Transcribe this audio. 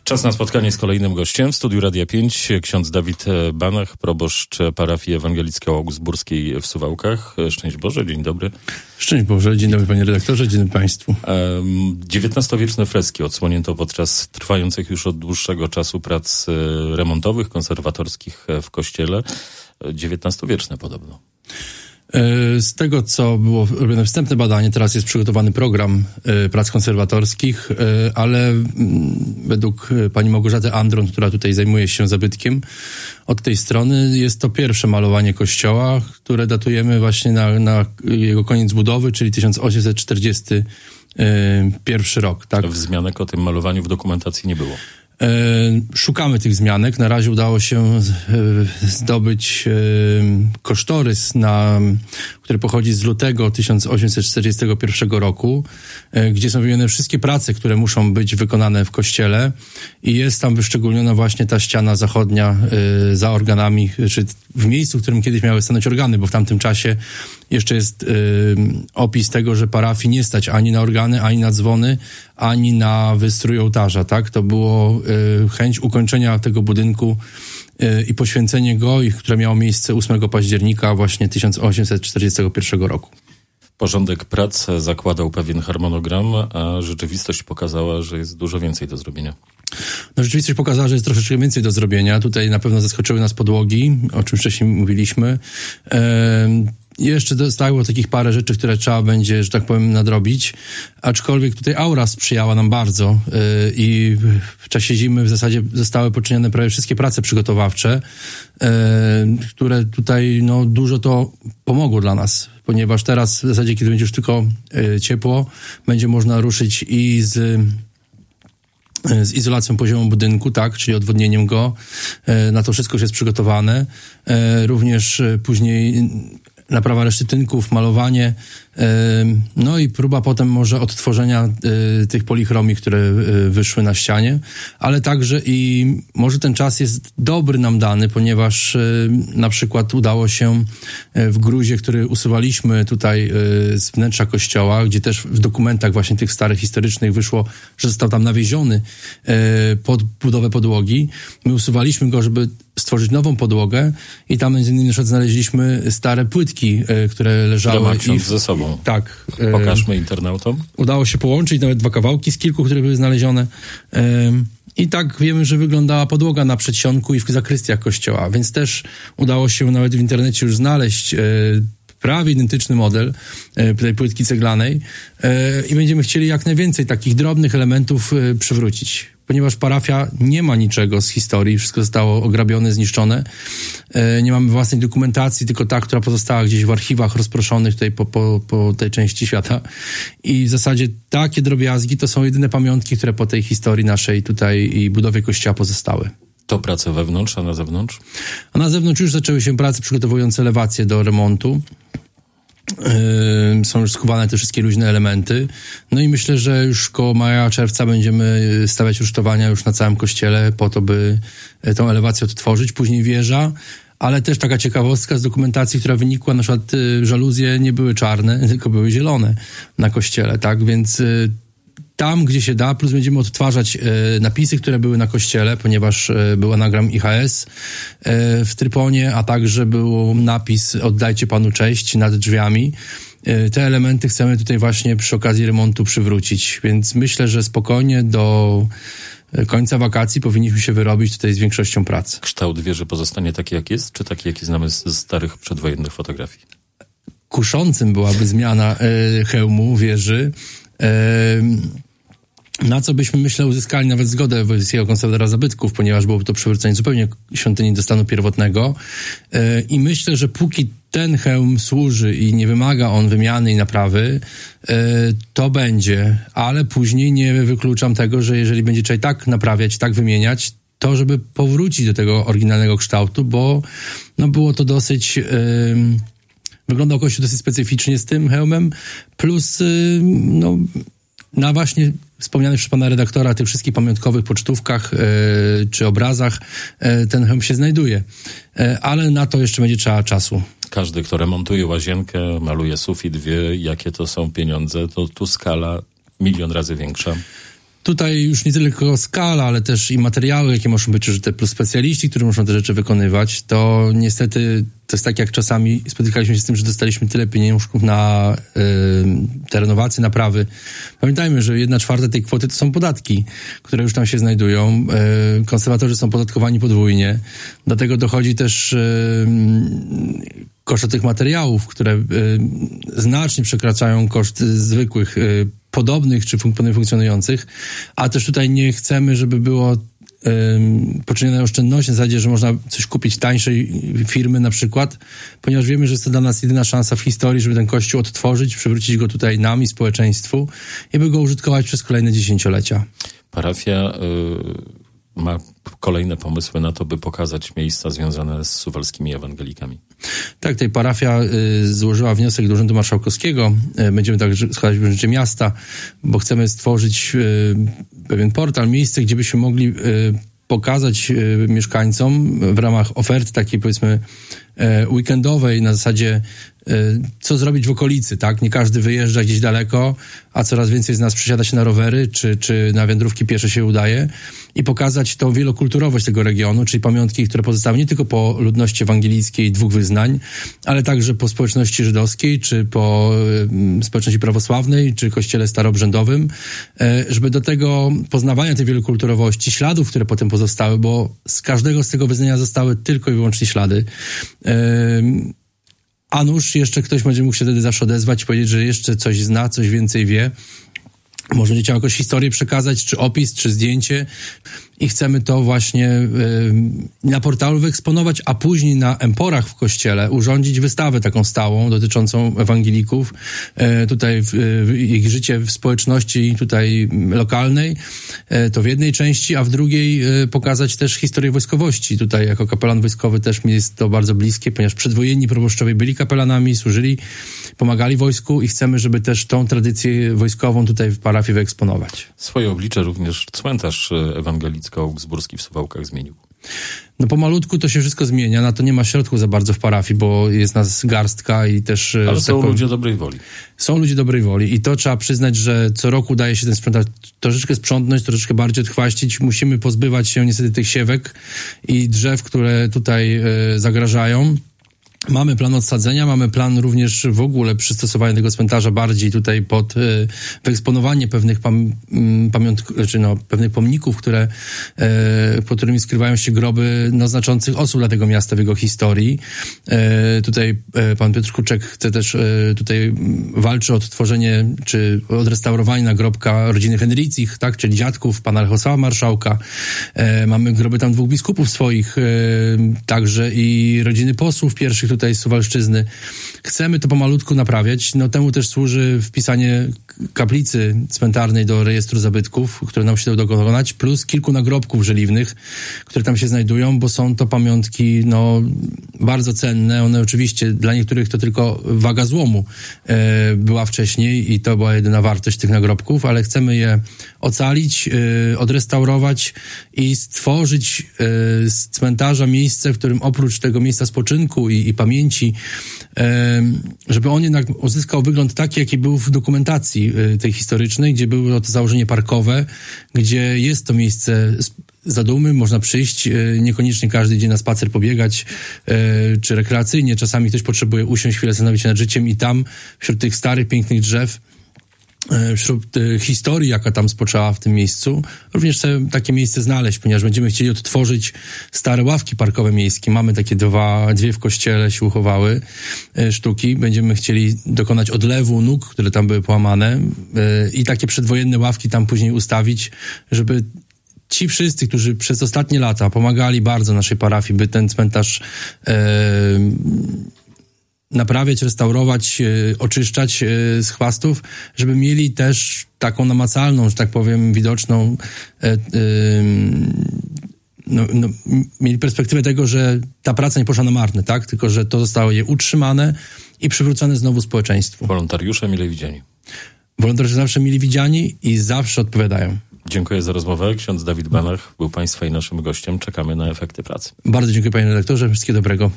Czas na spotkanie z kolejnym gościem. W studiu Radia 5 ksiądz Dawid Banach, proboszcz parafii ewangelickiej augsburskiej w Suwałkach. Szczęść Boże, dzień dobry. Szczęść Boże, dzień dobry panie redaktorze, dzień dobry państwu. XIX-wieczne freski odsłonięto podczas trwających już od dłuższego czasu prac remontowych, konserwatorskich w kościele. XIX-wieczne podobno. Z tego, co było robione wstępne badanie, teraz jest przygotowany program prac konserwatorskich, ale według pani Małgorzaty Andron, która tutaj zajmuje się zabytkiem, od tej strony jest to pierwsze malowanie kościoła, które datujemy właśnie na jego koniec budowy, czyli 1841 rok. Tak? Wzmianek o tym malowaniu w dokumentacji nie było. Szukamy tych wzmianek. Na razie udało się zdobyć kosztorys, który pochodzi z lutego 1841 roku, gdzie są wymienione wszystkie prace, które muszą być wykonane w kościele i jest tam wyszczególniona właśnie ta ściana zachodnia za organami, czy w miejscu, w którym kiedyś miały stanąć organy, bo w tamtym czasie jeszcze jest opis tego, że parafii nie stać ani na organy, ani na dzwony, ani na wystrój ołtarza, tak? To było chęć ukończenia tego budynku i poświęcenie go, które miało miejsce 8 października właśnie 1841 roku. Porządek prac zakładał pewien harmonogram, a rzeczywistość pokazała, że jest dużo więcej do zrobienia. No, rzeczywistość pokazała, że jest troszeczkę więcej do zrobienia. Tutaj na pewno zaskoczyły nas podłogi, o czym wcześniej mówiliśmy. Jeszcze zostało takich parę rzeczy, które trzeba będzie, że tak powiem, nadrobić, aczkolwiek tutaj aura sprzyjała nam bardzo i w czasie zimy w zasadzie zostały poczynione prawie wszystkie prace przygotowawcze, które tutaj dużo to pomogło dla nas, ponieważ teraz w zasadzie, kiedy będzie już tylko ciepło, będzie można ruszyć i z izolacją poziomu budynku, tak, czyli odwodnieniem go. Na to wszystko już jest przygotowane. Również później naprawa reszty tynków, malowanie, no i próba potem może odtworzenia tych polichromii, które wyszły na ścianie, ale także i może ten czas jest dobry nam dany, ponieważ na przykład udało się w gruzie, który usuwaliśmy tutaj z wnętrza kościoła, gdzie też w dokumentach właśnie tych starych, historycznych wyszło, że został tam nawieziony pod budowę podłogi. My usuwaliśmy go, żeby stworzyć nową podłogę i tam między innymi znaleźliśmy stare płytki, które leżały. Które ma ksiądz ze sobą. Tak. Pokażmy internautom. Udało się połączyć nawet 2 kawałki z kilku, które były znalezione. I tak wiemy, że wyglądała podłoga na przedsionku i w zakrystiach kościoła, więc też udało się nawet w internecie już znaleźć prawie identyczny model tej płytki ceglanej i będziemy chcieli jak najwięcej takich drobnych elementów przywrócić. Ponieważ parafia nie ma niczego z historii, wszystko zostało ograbione, zniszczone. Nie mamy własnej dokumentacji, tylko ta, która pozostała gdzieś w archiwach rozproszonych tutaj po tej części świata. I w zasadzie takie drobiazgi to są jedyne pamiątki, które po tej historii naszej tutaj i budowie kościoła pozostały. To prace wewnątrz, a na zewnątrz? A na zewnątrz już zaczęły się prace przygotowujące elewację do remontu. Są już skuwane te wszystkie luźne elementy. No i myślę, że już koło maja, czerwca będziemy stawiać rusztowania już na całym kościele po to, by tą elewację odtworzyć. Później wieża, ale też taka ciekawostka z dokumentacji, która wynikła, na przykład żaluzje nie były czarne, tylko były zielone na kościele, tak? Więc tam, gdzie się da, plus będziemy odtwarzać napisy, które były na kościele, ponieważ był anagram IHS w tryponie, a także był napis "Oddajcie Panu cześć" nad drzwiami. Te elementy chcemy tutaj właśnie przy okazji remontu przywrócić, więc myślę, że spokojnie do końca wakacji powinniśmy się wyrobić tutaj z większością prac. Kształt wieży pozostanie taki, jak jest, czy taki, jaki znamy z starych przedwojennych fotografii? Kuszącym byłaby zmiana hełmu wieży, na co byśmy, myślę, uzyskali nawet zgodę wojewódzkiego konserwatora zabytków, ponieważ byłoby to przywrócenie zupełnie świątyni do stanu pierwotnego. I myślę, że póki ten hełm służy i nie wymaga on wymiany i naprawy, to będzie, ale później nie wykluczam tego, że jeżeli będzie trzeba tak naprawiać, tak wymieniać, to żeby powrócić do tego oryginalnego kształtu, bo było to dosyć... Wyglądał kościół dosyć specyficznie z tym hełmem, plus na właśnie wspomnianych przez pana redaktora tych wszystkich pamiątkowych pocztówkach czy obrazach ten hełm się znajduje. Ale na to jeszcze będzie trzeba czasu. Każdy, kto remontuje łazienkę, maluje sufit, wie, jakie to są pieniądze. To tu skala 1 000 000 razy większa. Tutaj już nie tylko skala, ale też i materiały, jakie muszą być użyte, plus specjaliści, którzy muszą te rzeczy wykonywać. To niestety to jest tak, jak czasami spotykaliśmy się z tym, że dostaliśmy tyle pieniążków na te renowacje, naprawy. Pamiętajmy, że 1/4 tej kwoty to są podatki, które już tam się znajdują. Konserwatorzy są podatkowani podwójnie. Do tego dochodzi też koszty tych materiałów, które znacznie przekraczają koszty zwykłych, podobnych czy funkcjonujących, a też tutaj nie chcemy, żeby było poczynione oszczędności na zasadzie, że można coś kupić tańszej firmy na przykład, ponieważ wiemy, że jest to dla nas jedyna szansa w historii, żeby ten kościół odtworzyć, przywrócić go tutaj nam i społeczeństwu i by go użytkować przez kolejne dziesięciolecia. Parafia ma kolejne pomysły na to, by pokazać miejsca związane z suwalskimi ewangelikami. Tak, tutaj parafia złożyła wniosek do Urzędu Marszałkowskiego. Będziemy także składać w rzeczy miasta, bo chcemy stworzyć pewien portal, miejsce, gdzie byśmy mogli pokazać mieszkańcom w ramach oferty takiej, powiedzmy, weekendowej na zasadzie co zrobić w okolicy, tak? Nie każdy wyjeżdża gdzieś daleko, a coraz więcej z nas przesiada się na rowery, czy na wędrówki piesze się udaje i pokazać tą wielokulturowość tego regionu, czyli pamiątki, które pozostały nie tylko po ludności ewangelickiej 2 wyznań, ale także po społeczności żydowskiej, czy po społeczności prawosławnej, czy kościele staroobrzędowym, żeby do tego poznawania tej wielokulturowości, śladów, które potem pozostały, bo z każdego z tego wyznania zostały tylko i wyłącznie ślady. A nuż jeszcze ktoś będzie mógł się wtedy zawsze odezwać i powiedzieć, że jeszcze coś zna, coś więcej wie. Może będzie chciał jakąś historię przekazać, czy opis, czy zdjęcie. I chcemy to właśnie na portalu wyeksponować, a później na emporach w kościele urządzić wystawę taką stałą dotyczącą ewangelików. Tutaj ich życie w społeczności tutaj lokalnej, to w jednej części, a w drugiej pokazać też historię wojskowości. Tutaj jako kapelan wojskowy też mi jest to bardzo bliskie, ponieważ przedwojenni proboszczowie byli kapelanami, służyli, pomagali wojsku i chcemy, żeby też tą tradycję wojskową tutaj w parafii wyeksponować. Swoje oblicze również cmentarz ewangelicko-augsburski w Suwałkach zmienił. No pomalutku to się wszystko zmienia, na to nie ma środków za bardzo w parafii, bo jest nas garstka i też... Ale są ludzie dobrej woli. Są ludzie dobrej woli i to trzeba przyznać, że co roku udaje się ten sprzątacz troszeczkę sprzątnąć, troszeczkę bardziej odchwaścić. Musimy pozbywać się niestety tych siewek i drzew, które tutaj zagrażają. Mamy plan odsadzenia, mamy plan również w ogóle przystosowania tego cmentarza bardziej tutaj pod wyeksponowanie pewnych pewnych pomników, które, pod którymi skrywają się groby znaczących osób dla tego miasta w jego historii. Tutaj pan Piotr Kuczek chce też tutaj walczy o odtworzenie czy odrestaurowanie nagrobka rodziny Henrycich, tak, czyli dziadków pana Lechosława Marszałka. Mamy groby tam 2 biskupów swoich, także i rodziny posłów pierwszych tutaj z Suwalszczyzny. Chcemy to pomalutku naprawiać. No temu też służy wpisanie kaplicy cmentarnej do rejestru zabytków, które nam się udało dokonać, plus kilku nagrobków żeliwnych, które tam się znajdują, bo są to pamiątki bardzo cenne. One oczywiście dla niektórych to tylko waga złomu była wcześniej i to była jedyna wartość tych nagrobków, ale chcemy je ocalić, odrestaurować i stworzyć z cmentarza miejsce, w którym oprócz tego miejsca spoczynku i pamięci, żeby on jednak uzyskał wygląd taki, jaki był w dokumentacji tej historycznej, gdzie było to założenie parkowe, gdzie jest to miejsce zadumy, można przyjść, niekoniecznie każdy dzień na spacer pobiegać, czy rekreacyjnie. Czasami ktoś potrzebuje usiąść chwilę, zastanowić się nad życiem i tam, wśród tych starych, pięknych drzew, wśród historii, jaka tam spoczęła w tym miejscu, również chcę takie miejsce znaleźć, ponieważ będziemy chcieli odtworzyć stare ławki parkowe miejskie. Mamy takie dwie w kościele się uchowały sztuki. Będziemy chcieli dokonać odlewu nóg, które tam były połamane i takie przedwojenne ławki tam później ustawić, żeby ci wszyscy, którzy przez ostatnie lata pomagali bardzo naszej parafii, by ten cmentarz naprawiać, restaurować, oczyszczać z chwastów, żeby mieli też taką namacalną, że tak powiem, widoczną mieli perspektywę tego, że ta praca nie poszła na marne, tak? Tylko, że to zostało je utrzymane i przywrócone znowu społeczeństwu. Wolontariusze mile widziani. Wolontariusze zawsze mile widziani i zawsze odpowiadają. Dziękuję za rozmowę. Ksiądz Dawid Banach był Państwa i naszym gościem. Czekamy na efekty pracy. Bardzo dziękuję, panie redaktorze. Wszystkiego dobrego.